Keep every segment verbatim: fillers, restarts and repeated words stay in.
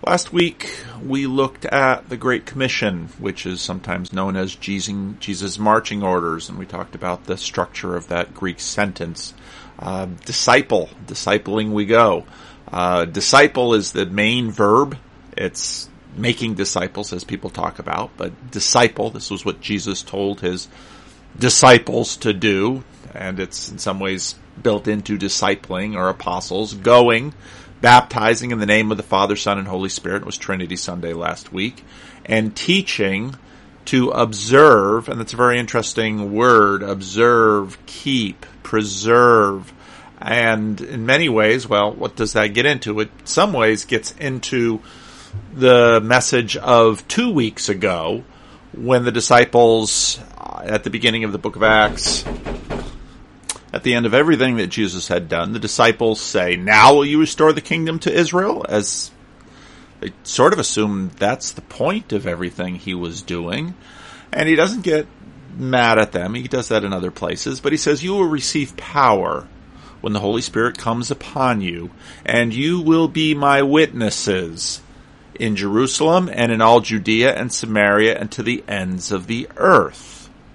Last week, we looked at the Great Commission, which is sometimes known as Jesus' marching orders, and we talked about the structure of that Greek sentence. Uh, disciple, discipling we go. Uh, disciple is the main verb. It's making disciples, as people talk about, but disciple, this was what Jesus told his disciples to do, and it's in some ways built into discipling or apostles, going, baptizing in the name of the Father, Son, and Holy Spirit. It was Trinity Sunday last week. And teaching to observe, and that's a very interesting word, observe, keep, preserve. And in many ways, well, what does that get into? It in some ways gets into the message of two weeks ago when the disciples, at the beginning of the book of Acts, at the end of everything that Jesus had done, the disciples say, "Now will you restore the kingdom to Israel?" As they sort of assume that's the point of everything he was doing. And he doesn't get mad at them. He does that in other places. But he says, "You will receive power when the Holy Spirit comes upon you, and you will be my witnesses in Jerusalem and in all Judea and Samaria and to the ends of the earth."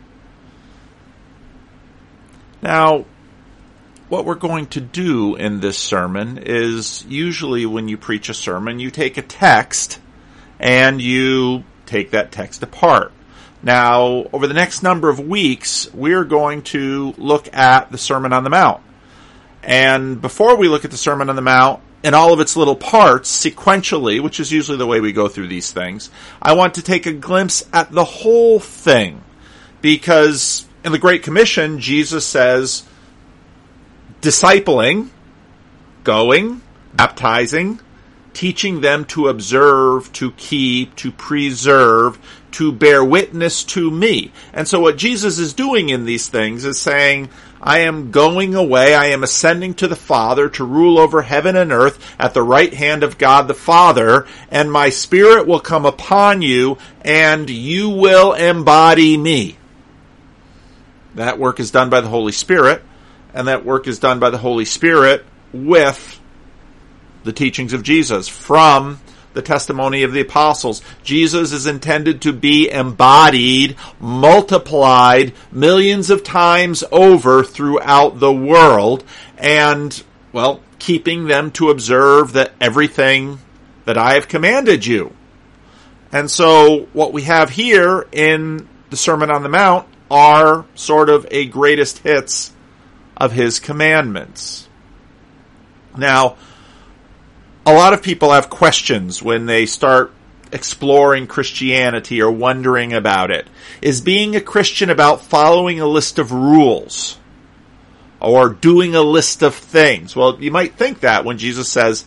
Now, what we're going to do in this sermon is usually when you preach a sermon, you take a text and you take that text apart. Now, over the next number of weeks, we're going to look at the Sermon on the Mount. And before we look at the Sermon on the Mount in all of its little parts, sequentially, which is usually the way we go through these things, I want to take a glimpse at the whole thing. Because in the Great Commission, Jesus says, discipling, going, baptizing, teaching them to observe, to keep, to preserve, to bear witness to me. And so what Jesus is doing in these things is saying, I am going away, I am ascending to the Father to rule over heaven and earth at the right hand of God the Father, and my Spirit will come upon you, and you will embody me. That work is done by the Holy Spirit, and that work is done by the Holy Spirit with the teachings of Jesus from the testimony of the apostles. Jesus is intended to be embodied, multiplied millions of times over throughout the world, and, well, keeping them to observe that everything that I have commanded you. And so what we have here in the Sermon on the Mount are sort of a greatest hits of his commandments. Now, a lot of people have questions when they start exploring Christianity or wondering about it. Is being a Christian about following a list of rules or doing a list of things? Well, you might think that when Jesus says,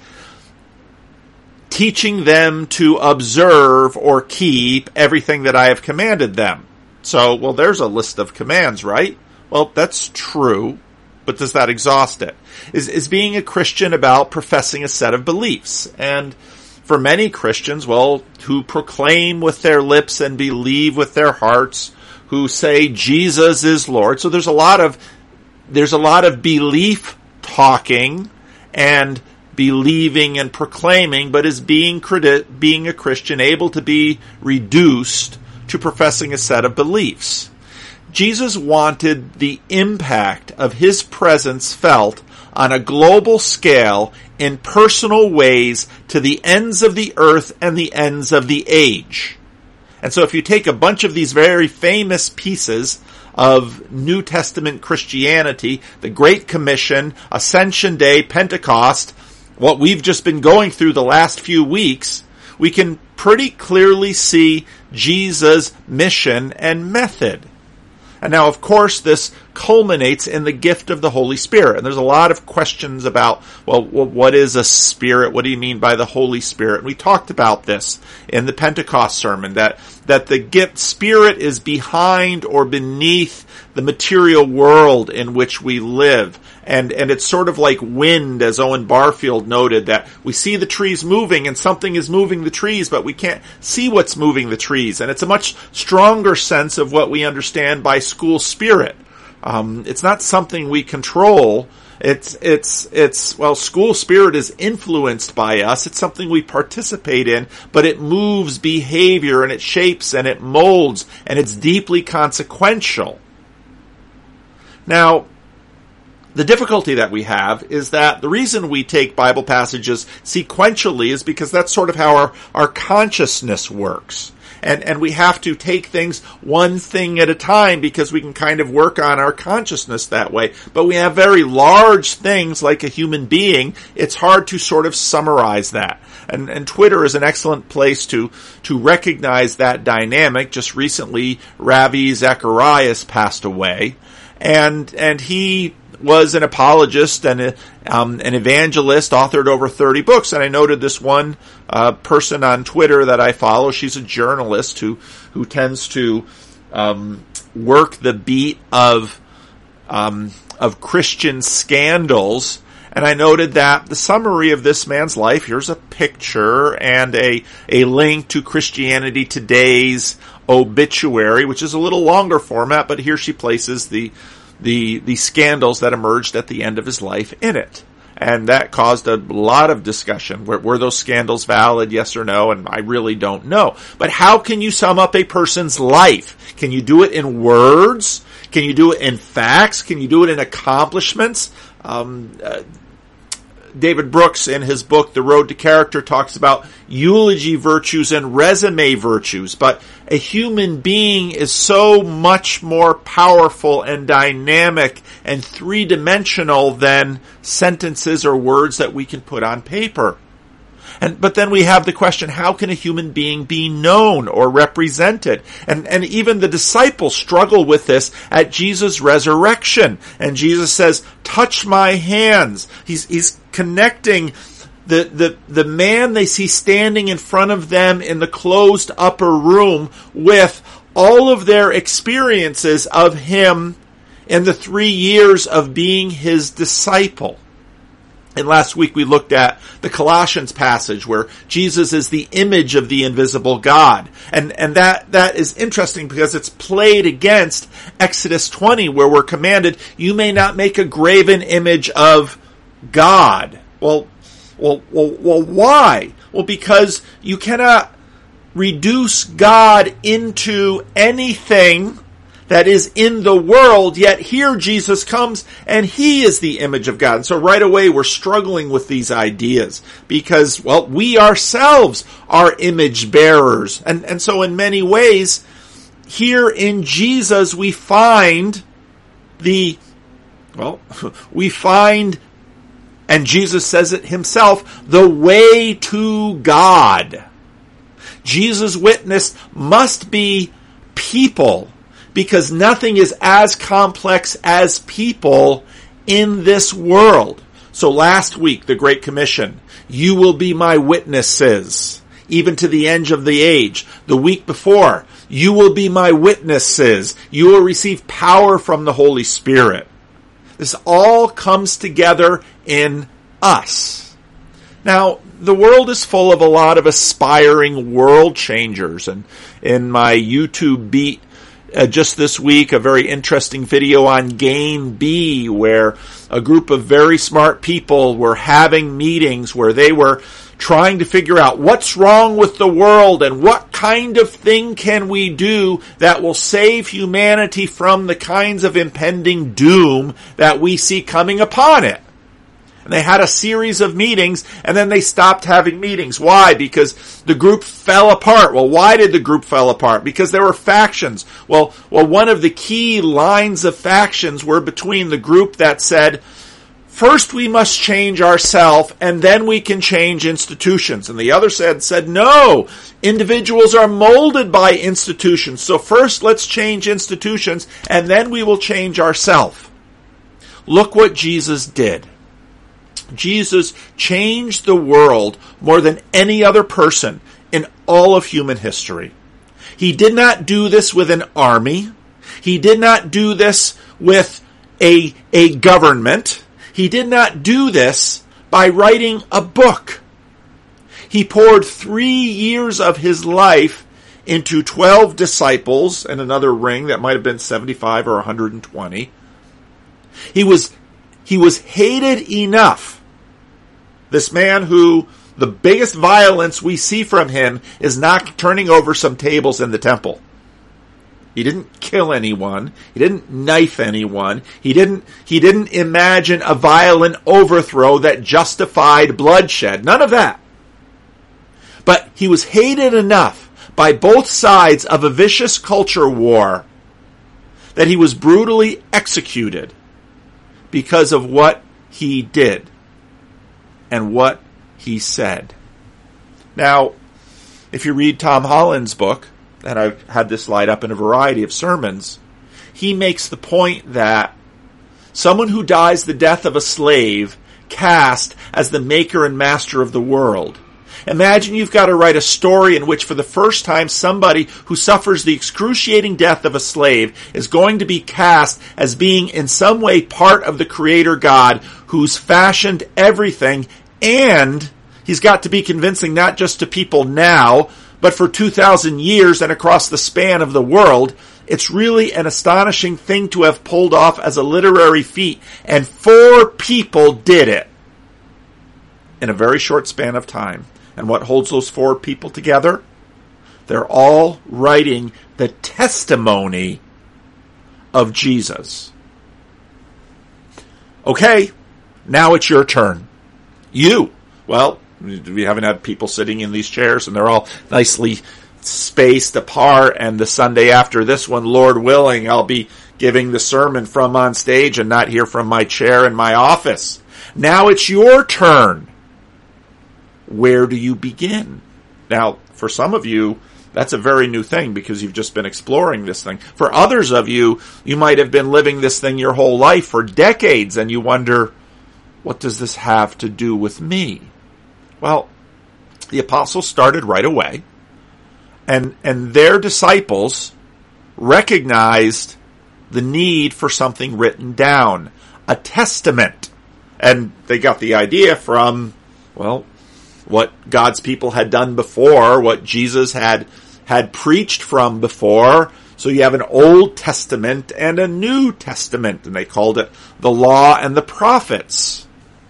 teaching them to observe or keep everything that I have commanded them. So, well, there's a list of commands, right? Well, that's true, but does that exhaust it? Is, is being a Christian about professing a set of beliefs? And for many Christians, well, who proclaim with their lips and believe with their hearts, who say Jesus is Lord. So there's a lot of, there's a lot of belief talking and believing and proclaiming, but is being, being a Christian able to be reduced to professing a set of beliefs? Jesus wanted the impact of his presence felt on a global scale in personal ways to the ends of the earth and the ends of the age. And so if you take a bunch of these very famous pieces of New Testament Christianity, the Great Commission, Ascension Day, Pentecost, what we've just been going through the last few weeks, we can pretty clearly see Jesus' mission and method. And now, of course, this culminates in the gift of the Holy Spirit. And there's a lot of questions about, well, what is a spirit? What do you mean by the Holy Spirit? And we talked about this in the Pentecost sermon, that, that the gift spirit is behind or beneath the material world in which we live. And, and it's sort of like wind, as Owen Barfield noted, that we see the trees moving and something is moving the trees, but we can't see what's moving the trees. And it's a much stronger sense of what we understand by school spirit. Um, it's not something we control. It's, it's, it's, well, school spirit is influenced by us. It's something we participate in, but it moves behavior and it shapes and it molds and it's deeply consequential. Now, the difficulty that we have is that the reason we take Bible passages sequentially is because that's sort of how our, our consciousness works. And, and we have to take things one thing at a time because we can kind of work on our consciousness that way. But we have very large things like a human being. It's hard to sort of summarize that. And, and Twitter is an excellent place to, to recognize that dynamic. Just recently, Ravi Zacharias passed away. And, and he was an apologist and a, um, an evangelist, authored over thirty books. And I noted this one uh, person on Twitter that I follow. She's a journalist who who tends to um, work the beat of um, of Christian scandals. And I noted that the summary of this man's life, here's a picture and a a link to Christianity Today's obituary, which is a little longer format, but here she places the the the scandals that emerged at the end of his life in it. And that caused a lot of discussion. Were, were those scandals valid, yes or no? And I really don't know. But how can you sum up a person's life? Can you do it in words? Can you do it in facts? Can you do it in accomplishments? Um, uh, David Brooks, in his book, The Road to Character, talks about eulogy virtues and resume virtues. But a human being is so much more powerful and dynamic and three-dimensional than sentences or words that we can put on paper. And, but then we have the question, how can a human being be known or represented? And, and even the disciples struggle with this at Jesus' resurrection. And Jesus says, touch my hands. He's, he's connecting the, the, the man they see standing in front of them in the closed upper room with all of their experiences of him in the three years of being his disciple. And last week we looked at the Colossians passage where Jesus is the image of the invisible God. And, and that, that is interesting because it's played against Exodus twenty where we're commanded, you may not make a graven image of God. Well, well, well, well, why? Well, because you cannot reduce God into anything that is in the world, yet here Jesus comes and he is the image of God. And so right away we're struggling with these ideas because, well, we ourselves are image bearers. And, and so in many ways, here in Jesus we find the, well, we find, and Jesus says it himself, the way to God. Jesus' witness must be people, because nothing is as complex as people in this world. So last week, the Great Commission, you will be my witnesses, even to the end of the age. The week before, you will be my witnesses. You will receive power from the Holy Spirit. This all comes together in us. Now, the world is full of a lot of aspiring world changers. And in my YouTube beat, Uh, just this week, a very interesting video on Game B, where a group of very smart people were having meetings where they were trying to figure out what's wrong with the world and what kind of thing can we do that will save humanity from the kinds of impending doom that we see coming upon it. And they had a series of meetings, and then they stopped having meetings. Why? Because the group fell apart. Well, why did the group fall apart? Because there were factions. Well, well, one of the key lines of factions were between the group that said, first we must change ourselves, and then we can change institutions. And the other side said, no, individuals are molded by institutions. So first let's change institutions, and then we will change ourselves. Look what Jesus did. Jesus changed the world more than any other person in all of human history. He did not do this with an army. He did not do this with a, a government. He did not do this by writing a book. He poured three years of his life into twelve disciples and another ring that might have been seventy-five or one hundred twenty. He was he was hated enough. This man who, the biggest violence we see from him is not turning over some tables in the temple. He didn't kill anyone. He didn't knife anyone. He didn't, he didn't imagine a violent overthrow that justified bloodshed. None of that. But he was hated enough by both sides of a vicious culture war that he was brutally executed because of what he did and what he said. Now, if you read Tom Holland's book, and I've had this slide up in a variety of sermons, he makes the point that someone who dies the death of a slave cast as the maker and master of the world. Imagine you've got to write a story in which for the first time somebody who suffers the excruciating death of a slave is going to be cast as being in some way part of the Creator God who's fashioned everything, and he's got to be convincing not just to people now, but for two thousand years and across the span of the world. It's really an astonishing thing to have pulled off as a literary feat. And four people did it in a very short span of time. And what holds those four people together? They're all writing the testimony of Jesus. Okay, now it's your turn. You, well, we haven't had people sitting in these chairs, and they're all nicely spaced apart, and the Sunday after this one, Lord willing, I'll be giving the sermon from on stage and not here from my chair in my office. Now it's your turn. Where do you begin? Now, for some of you, that's a very new thing because you've just been exploring this thing. For others of you, you might have been living this thing your whole life for decades, and you wonder, what does this have to do with me? Well, the apostles started right away, and and their disciples recognized the need for something written down, a testament. And they got the idea from, well, what God's people had done before, what Jesus had had preached from before. So you have an Old Testament and a New Testament, and they called it the Law and the Prophets.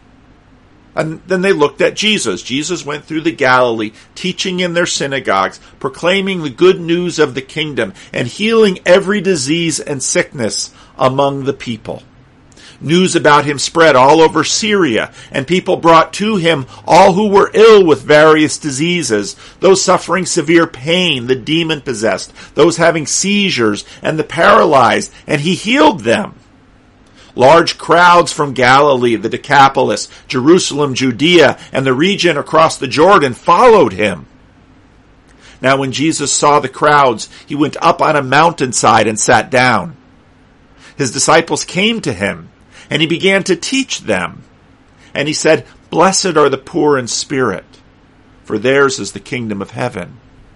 And then they looked at Jesus. Jesus went through the Galilee, teaching in their synagogues, proclaiming the good news of the kingdom, and healing every disease and sickness among the people. News about him spread all over Syria, and people brought to him all who were ill with various diseases, those suffering severe pain, the demon-possessed, those having seizures, and the paralyzed, and he healed them. Large crowds from Galilee, the Decapolis, Jerusalem, Judea, and the region across the Jordan followed him. Now when Jesus saw the crowds, he went up on a mountainside and sat down. His disciples came to him, and he began to teach them. And he said, "Blessed are the poor in spirit, for theirs is the kingdom of heaven.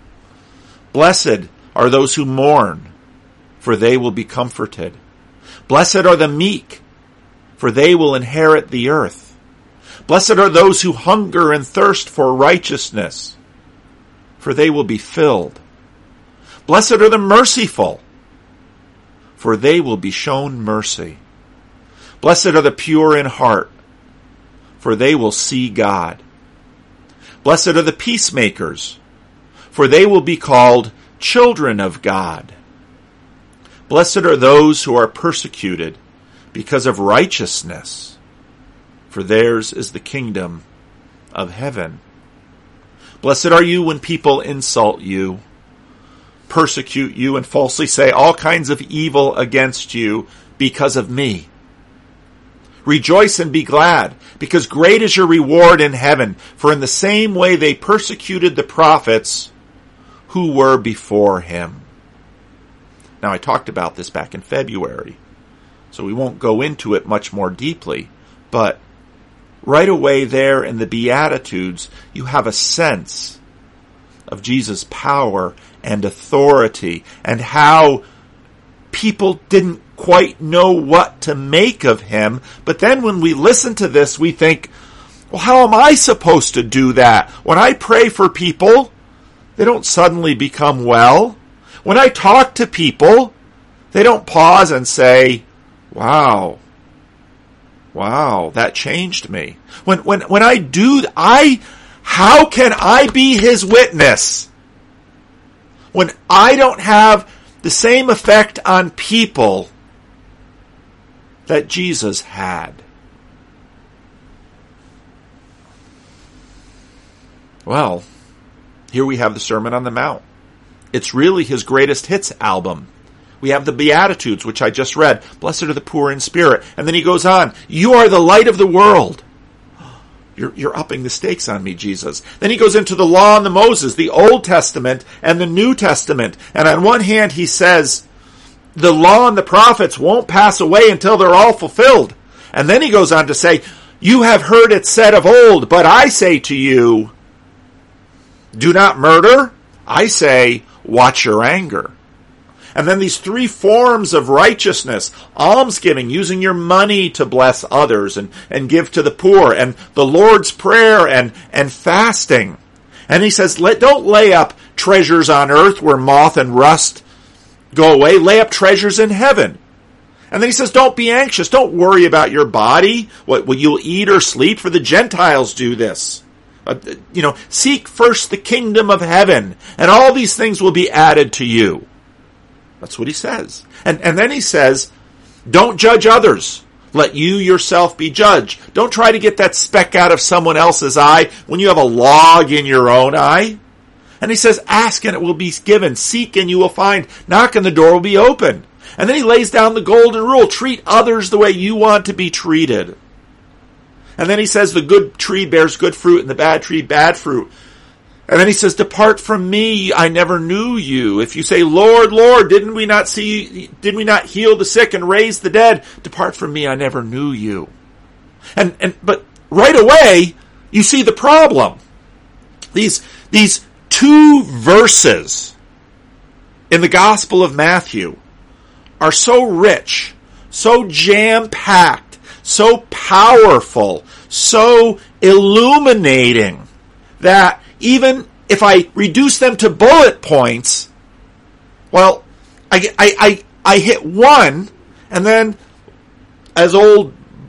Blessed are those who mourn, for they will be comforted. Blessed are the meek, for they will inherit the earth. Blessed are those who hunger and thirst for righteousness, for they will be filled. Blessed are the merciful, for they will be shown mercy. Blessed are the pure in heart, for they will see God. Blessed are the peacemakers, for they will be called children of God. Blessed are those who are persecuted because of righteousness, for theirs is the kingdom of heaven. Blessed are you when people insult you, persecute you, and falsely say all kinds of evil against you because of me. Rejoice and be glad, because great is your reward in heaven, for in the same way they persecuted the prophets who were before him." Now, I talked about this back in February, so we won't go into it much more deeply, but right away there in the Beatitudes, you have a sense of Jesus' power and authority and how people didn't quite know what to make of him. But then when we listen to this, we think, well, how am I supposed to do that? When I pray for people, they don't suddenly become well. When I talk to people, they don't pause and say, wow, Wow, that changed me. When, when, when I do, I, how can I be his witness when I don't have the same effect on people that Jesus had? Well, here we have the Sermon on the Mount. It's really his greatest hits album. We have the Beatitudes, which I just read. Blessed are the poor in spirit. And then he goes on, you are the light of the world. You're, you're upping the stakes on me, Jesus. Then he goes into the law and the Moses, the Old Testament and the New Testament. And on one hand, he says, the law and the prophets won't pass away until they're all fulfilled. And then he goes on to say, you have heard it said of old, but I say to you, do not murder. I say, watch your anger. And then these three forms of righteousness, almsgiving, using your money to bless others and, and give to the poor, and the Lord's Prayer and, and fasting. And he says, Let, don't lay up treasures on earth where moth and rust go away. Lay up treasures in heaven. And then he says, don't be anxious. Don't worry about your body, what, what you'll eat or sleep, for the Gentiles do this. Uh, you know, seek first the kingdom of heaven, and all these things will be added to you. That's what he says. And, and then he says, don't judge others. Let you yourself be judged. Don't try to get that speck out of someone else's eye when you have a log in your own eye. And he says, ask and it will be given. Seek and you will find. Knock and the door will be opened. And then he lays down the golden rule. Treat others the way you want to be treated. And then he says the good tree bears good fruit and the bad tree bad fruit. And then he says, depart from me, I never knew you. If you say, Lord, Lord, didn't we not see, did we not heal the sick and raise the dead? Depart from me, I never knew you. And, and, but right away, you see the problem. These, these two verses in the Gospel of Matthew are so rich, so jam-packed, so powerful, so illuminating that even if I reduce them to bullet points, well, I, I, I, I hit one, and then as old,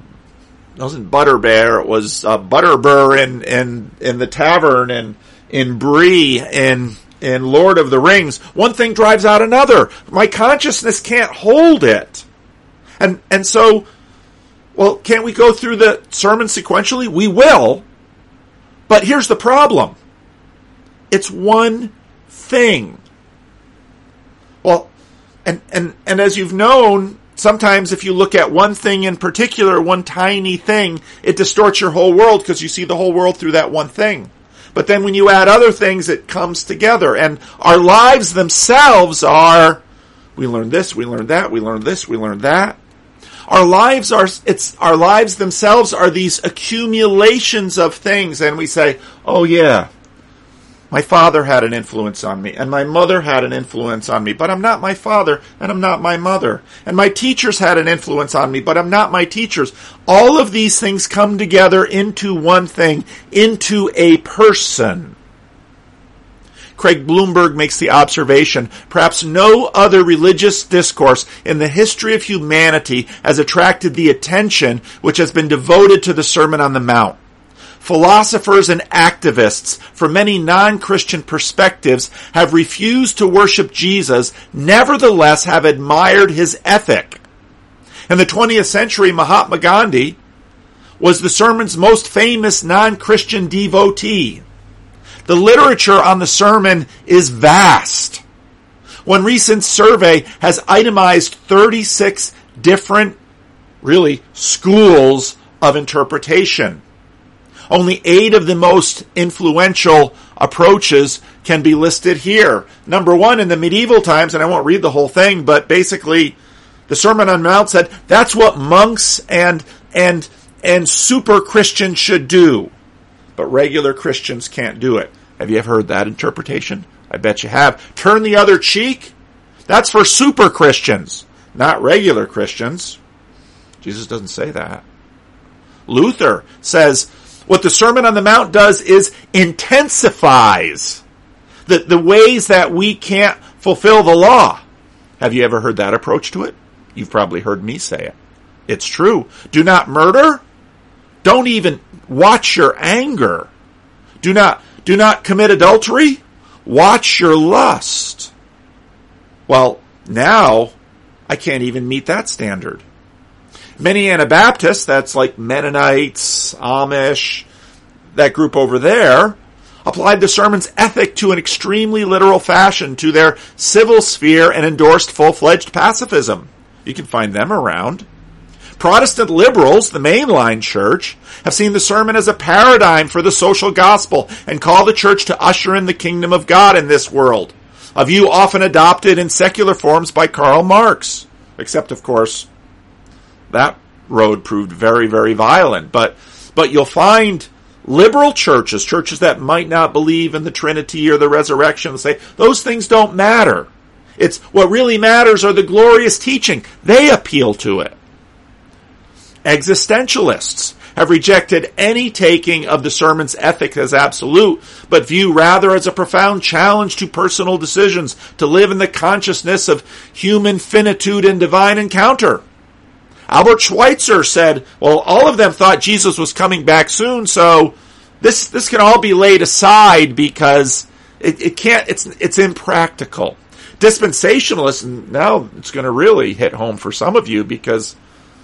it wasn't Butterbear, it was uh, Butterbur in, in, in the tavern and in Bree in, in Lord of the Rings, one thing drives out another. My consciousness can't hold it. And, and so, well, can't we go through the sermon sequentially? We will. But here's the problem. It's one thing. Well, and, and, and as you've known, sometimes if you look at one thing in particular, one tiny thing, it distorts your whole world because you see the whole world through that one thing. But then when you add other things, it comes together. And our lives themselves are, we learned this, we learned that, we learned this, we learned that. Our lives are, it's, our lives themselves are these accumulations of things. And we say, oh yeah, my father had an influence on me, and my mother had an influence on me, but I'm not my father, and I'm not my mother. And my teachers had an influence on me, but I'm not my teachers. All of these things come together into one thing, into a person. Craig Bloomberg makes the observation, perhaps no other religious discourse in the history of humanity has attracted the attention which has been devoted to the Sermon on the Mount. Philosophers and activists from many non-Christian perspectives have refused to worship Jesus, nevertheless have admired his ethic. In the twentieth century, Mahatma Gandhi was the sermon's most famous non-Christian devotee. The literature on the sermon is vast. One recent survey has itemized thirty-six different, really, schools of interpretation. Only eight of the most influential approaches can be listed here. Number one, in the medieval times, and I won't read the whole thing, but basically the Sermon on the Mount said that's what monks and and and super Christians should do. But regular Christians can't do it. Have you ever heard that interpretation? I bet you have. Turn the other cheek? That's for super Christians, not regular Christians. Jesus doesn't say that. Luther says what the Sermon on the Mount does is intensifies the, the ways that we can't fulfill the law. Have you ever heard that approach to it? You've probably heard me say it. It's true. Do not murder? Don't even watch your anger. Do not, do not commit adultery. Watch your lust. Well, now I can't even meet that standard. Many Anabaptists, that's like Mennonites, Amish, that group over there, applied the sermon's ethic to an extremely literal fashion to their civil sphere and endorsed full-fledged pacifism. You can find them around. Protestant liberals, the mainline church, have seen the sermon as a paradigm for the social gospel and call the church to usher in the kingdom of God in this world, a view often adopted in secular forms by Karl Marx. Except, of course, that road proved very, very violent. But, but you'll find liberal churches, churches that might not believe in the Trinity or the resurrection, say, those things don't matter. It's what really matters are the glorious teaching. They appeal to it. Existentialists have rejected any taking of the sermon's ethic as absolute, but view rather as a profound challenge to personal decisions to live in the consciousness of human finitude and divine encounter. Albert Schweitzer said, well, all of them thought Jesus was coming back soon, so this this can all be laid aside because it, it can't, it's it's impractical. Dispensationalists, and now it's going to really hit home for some of you because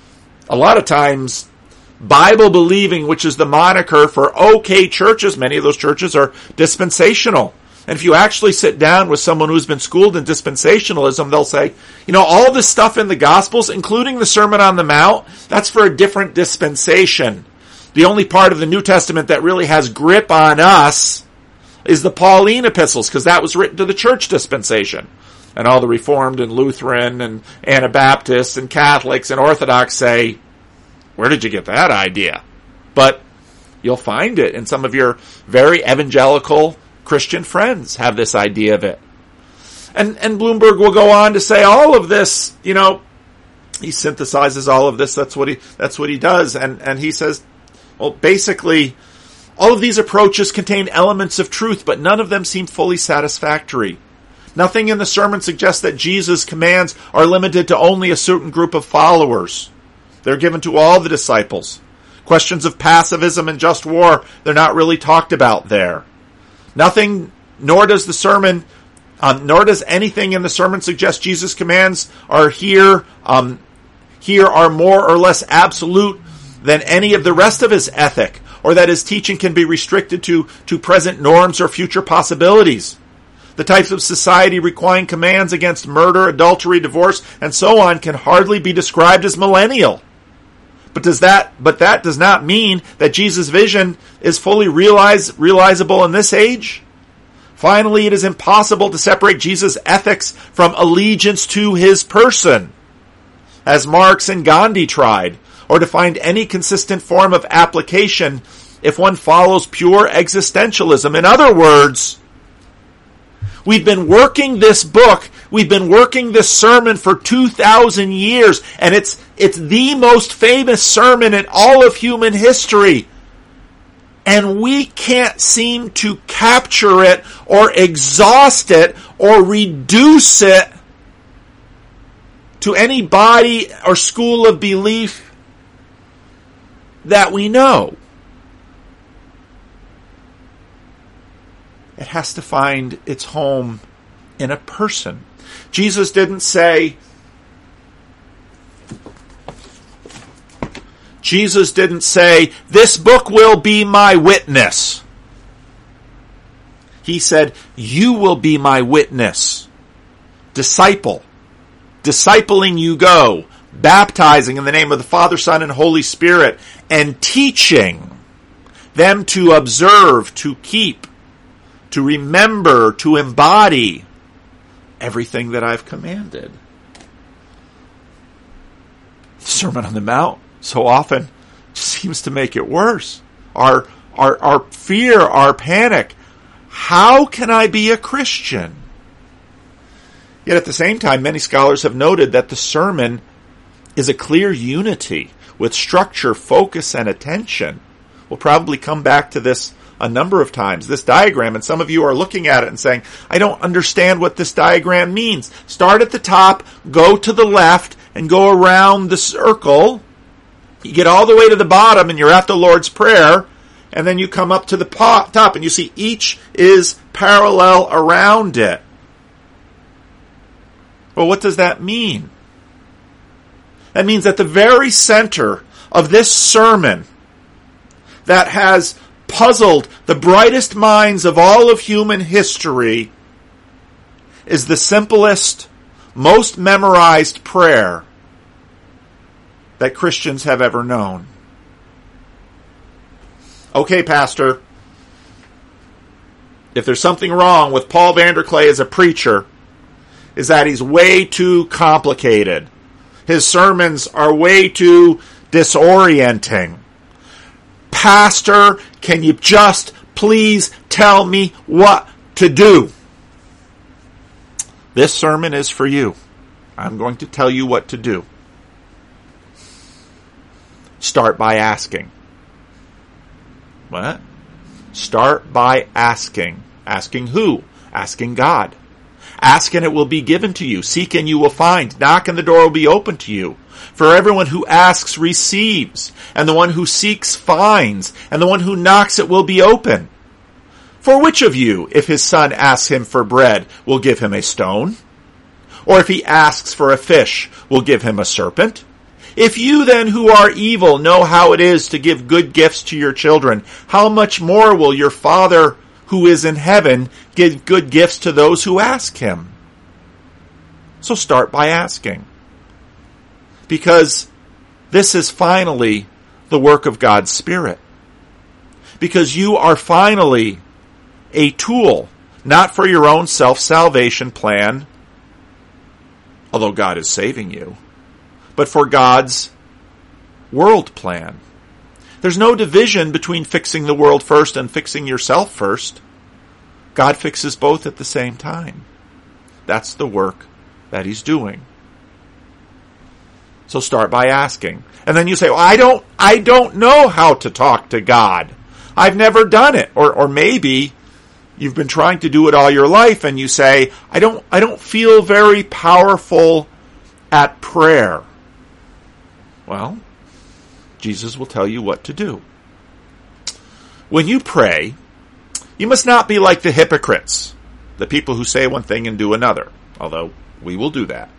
a lot of times Bible believing, which is the moniker for okay churches, many of those churches are dispensational. And if you actually sit down with someone who's been schooled in dispensationalism, they'll say, you know, all this stuff in the Gospels, including the Sermon on the Mount, that's for a different dispensation. The only part of the New Testament that really has grip on us is the Pauline epistles, because that was written to the church dispensation. And all the Reformed and Lutheran and Anabaptists and Catholics and Orthodox say, where did you get that idea? But you'll find it in some of your very evangelical Christian friends have this idea of it. And and Bloomberg will go on to say all of this, you know, he synthesizes all of this, that's what he that's what he does, and, and he says, well, basically, all of these approaches contain elements of truth, but none of them seem fully satisfactory. Nothing in the sermon suggests that Jesus' commands are limited to only a certain group of followers. They're given to all the disciples. Questions of pacifism and just war, they're not really talked about there. Nothing, nor does the sermon, um, nor does anything in the sermon suggest Jesus' commands are here, um, here are more or less absolute than any of the rest of his ethic, or that his teaching can be restricted to, to present norms or future possibilities. The types of society requiring commands against murder, adultery, divorce, and so on can hardly be described as millennial. But does that, but that does not mean that Jesus' vision is fully realize, realizable in this age. Finally, it is impossible to separate Jesus' ethics from allegiance to his person, as Marx and Gandhi tried, or to find any consistent form of application if one follows pure existentialism. In other words, we've been working this book, we've been working this sermon for two thousand years, and it's it's the most famous sermon in all of human history. And we can't seem to capture it or exhaust it or reduce it to any body or school of belief that we know. It has to find its home in a person. Jesus didn't say, Jesus didn't say, this book will be my witness. He said, you will be my witness. Disciple. Discipling you go. Baptizing in the name of the Father, Son, and Holy Spirit. And teaching them to observe, to keep, to remember, to embody everything that I've commanded. The Sermon on the Mount so often seems to make it worse. Our, our, our fear, our panic. How can I be a Christian? Yet at the same time, many scholars have noted that the sermon is a clear unity with structure, focus, and attention. We'll probably come back to this a number of times, this diagram, and some of you are looking at it and saying, I don't understand what this diagram means. Start at the top, go to the left, and go around the circle, You get all the way to the bottom and you're at the Lord's Prayer, and then you come up to the top and you see each is parallel around it. Well, what does that mean? That means at the very center of this sermon that has puzzled the brightest minds of all of human history is the simplest, most memorized prayer that Christians have ever known. Okay, Pastor, if there's something wrong with Paul Vanderklay as a preacher, is that he's way too complicated. His sermons are way too disorienting. Pastor, can you just please tell me what to do? This sermon is for you. I'm going to tell you what to do. Start by asking. What? Start by asking. Asking who? Asking God. Ask and it will be given to you. Seek and you will find. Knock and the door will be open to you. For everyone who asks receives, and the one who seeks finds, and the one who knocks it will be open. For which of you, if his son asks him for bread, will give him a stone? Or if he asks for a fish, will give him a serpent? If you then who are evil know how it is to give good gifts to your children, how much more will your Father who is in heaven give good gifts to those who ask him? So start by asking. Because this is finally the work of God's Spirit. Because you are finally a tool, not for your own self-salvation plan, although God is saving you, but for God's world plan. There's no division between fixing the world first and fixing yourself first. God fixes both at the same time. That's the work that he's doing. So start by asking. And then you say, well, I don't, I don't know how to talk to God. I've never done it. Or, or maybe you've been trying to do it all your life and you say, I don't, I don't feel very powerful at prayer. Well, Jesus will tell you what to do. When you pray, you must not be like the hypocrites, the people who say one thing and do another, although we will do that.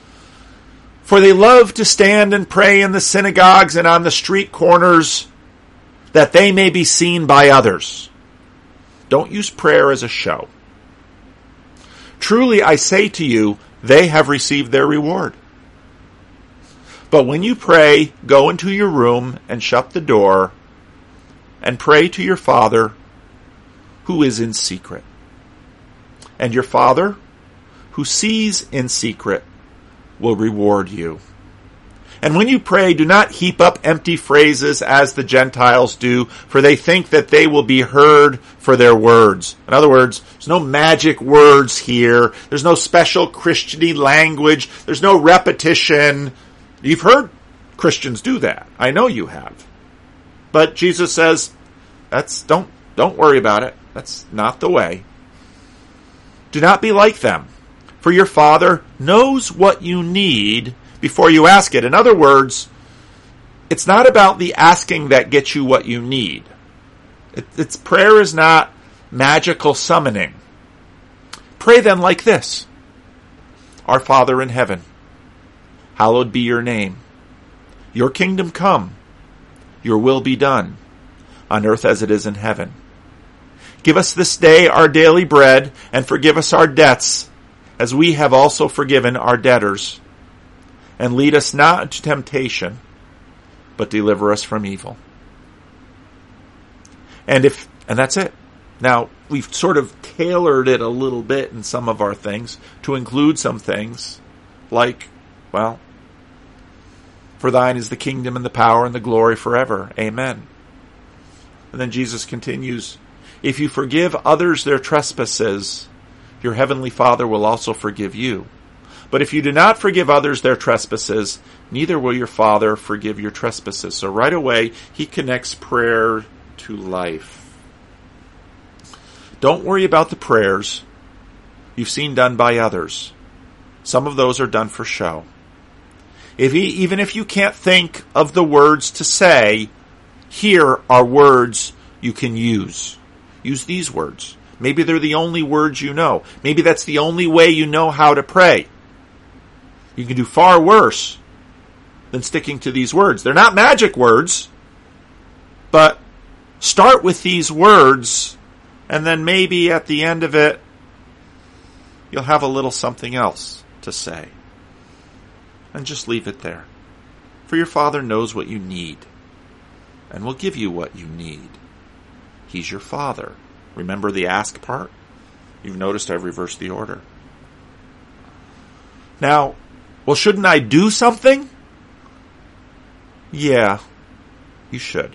For they love to stand and pray in the synagogues and on the street corners, that they may be seen by others. Don't use prayer as a show. Truly, I say to you, they have received their reward. But when you pray, go into your room and shut the door, and pray to your Father who is in secret. And your Father, who sees in secret, will reward you. And when you pray, do not heap up empty phrases as the Gentiles do, for they think that they will be heard for their words. In other words, there's no magic words here. There's no special Christian-y language. There's no repetition. You've heard Christians do that. I know you have. But Jesus says, that's don't don't worry about it. That's not the way. Do not be like them, for your Father knows what you need before you ask it. In other words, it's not about the asking that gets you what you need. It, it's prayer is not magical summoning. Pray then like this. Our Father in heaven, hallowed be your name. Your kingdom come. Your will be done, on earth as it is in heaven. Give us this day our daily bread, and forgive us our debts, as we have also forgiven our debtors. And lead us not into temptation, but deliver us from evil. And if, and that's it. Now, we've sort of tailored it a little bit in some of our things to include some things like, well, for thine is the kingdom and the power and the glory forever. Amen. And then Jesus continues, if you forgive others their trespasses, your heavenly Father will also forgive you. But if you do not forgive others their trespasses, neither will your Father forgive your trespasses. So right away, he connects prayer to life. Don't worry about the prayers you've seen done by others. Some of those are done for show. If he, even if you can't think of the words to say, here are words you can use. Use these words. Maybe they're the only words you know. Maybe that's the only way you know how to pray. You can do far worse than sticking to these words. They're not magic words, but start with these words, and then maybe at the end of it, you'll have a little something else to say. And just leave it there. For your Father knows what you need, and will give you what you need. He's your Father. Remember the ask part? You've noticed I've reversed the order. Now, well, shouldn't I do something? Yeah, you should.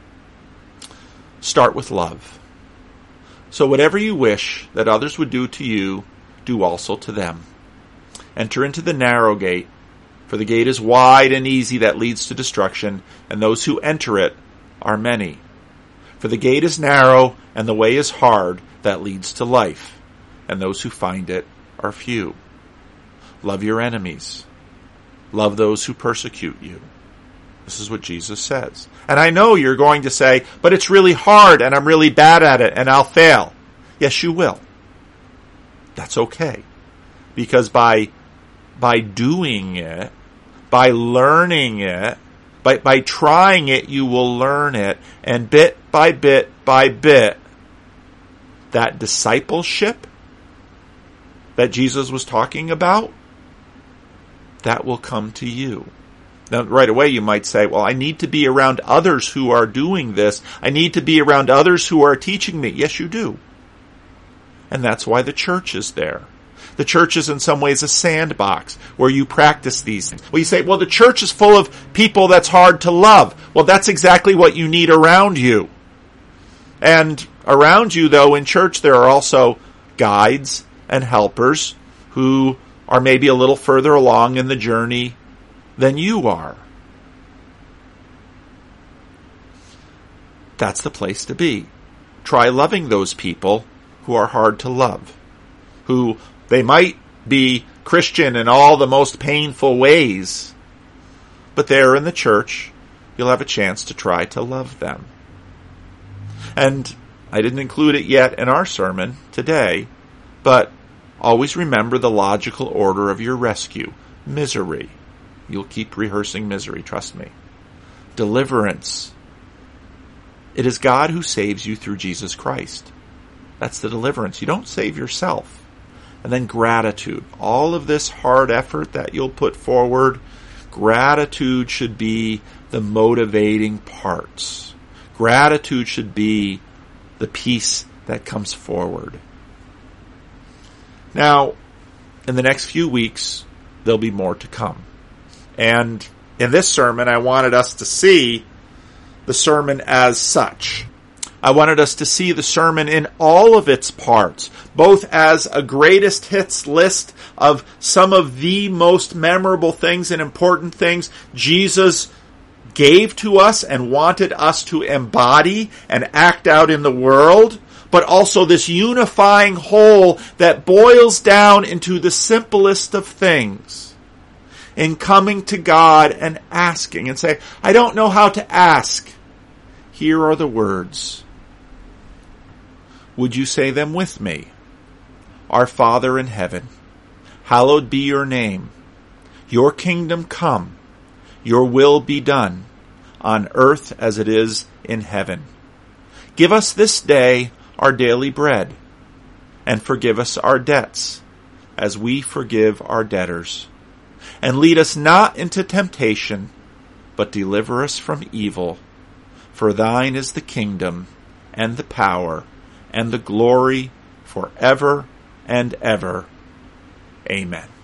Start with love. So whatever you wish that others would do to you, do also to them. Enter into the narrow gate, for the gate is wide and easy that leads to destruction, and those who enter it are many. For the gate is narrow, and the way is hard that leads to life, and those who find it are few. Love your enemies. Love those who persecute you. This is what Jesus says. And I know you're going to say, but it's really hard, and I'm really bad at it, and I'll fail. Yes, you will. That's okay. Because by, by doing it, by learning it, By, by trying it, you will learn it. And bit by bit by bit, that discipleship that Jesus was talking about, that will come to you. Now, right away you might say, well, I need to be around others who are doing this. I need to be around others who are teaching me. Yes, you do. And that's why the church is there. The church is in some ways a sandbox where you practice these things. Well, you say, well, the church is full of people that's hard to love. Well, that's exactly what you need around you. And around you, though, in church, there are also guides and helpers who are maybe a little further along in the journey than you are. That's the place to be. Try loving those people who are hard to love, who they might be Christian in all the most painful ways, but there in the church, you'll have a chance to try to love them. And I didn't include it yet in our sermon today, but always remember the logical order of your rescue. Misery. You'll keep rehearsing misery, trust me. Deliverance. It is God who saves you through Jesus Christ. That's the deliverance. You don't save yourself. And then gratitude. All of this hard effort that you'll put forward, gratitude should be the motivating parts. Gratitude should be the piece that comes forward. Now, in the next few weeks, there'll be more to come. And in this sermon, I wanted us to see the sermon as such. I wanted us to see the sermon in all of its parts, both as a greatest hits list of some of the most memorable things and important things Jesus gave to us and wanted us to embody and act out in the world, but also this unifying whole that boils down into the simplest of things in coming to God and asking and say, I don't know how to ask. Here are the words. Would you say them with me? Our Father in heaven, hallowed be your name. Your kingdom come. Your will be done on earth as it is in heaven. Give us this day our daily bread, and forgive us our debts as we forgive our debtors. And lead us not into temptation, but deliver us from evil. For thine is the kingdom and the power and the glory forever and ever. Amen.